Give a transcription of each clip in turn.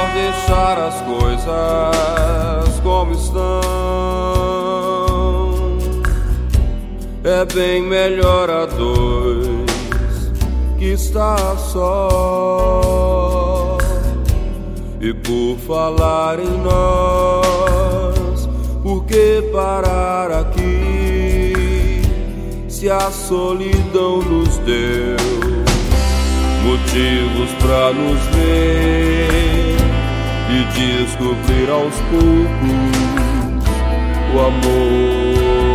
melhor deixar as coisas como estão. É bem melhor a dois que estar só. E por falar em nós, por que parar aqui? Se a solidão nos deu motivos pra nos ver e descobrir aos poucos o amor.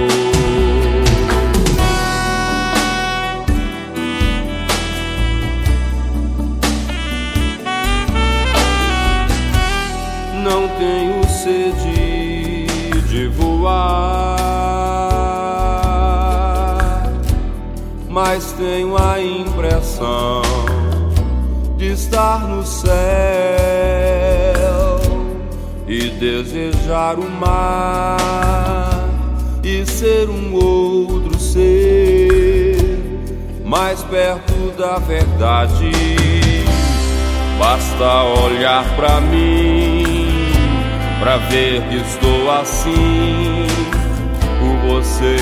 Não tenho sede de voar, mas tenho a impressão de estar no céu e desejar o mar e ser um outro ser mais perto da verdade. Basta olhar pra mim pra ver que estou assim por você.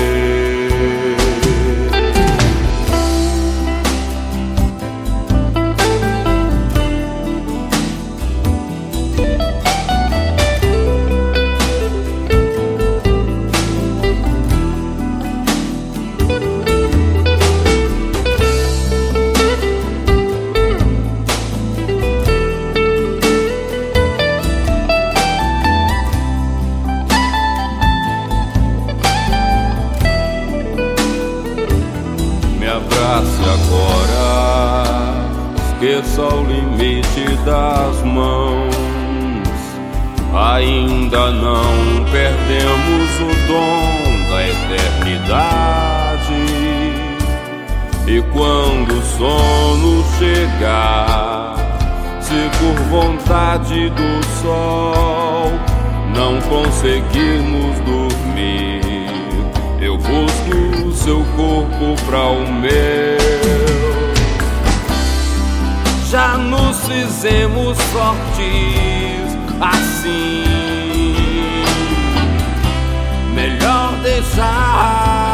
Abrace agora, esqueça o limite das mãos. Ainda não perdemos o dom da eternidade. E quando o sono chegar, se por vontade do sol não conseguirmos dormir, eu busco o seu corpo pra o meu. Já nos fizemos fortes assim, melhor deixar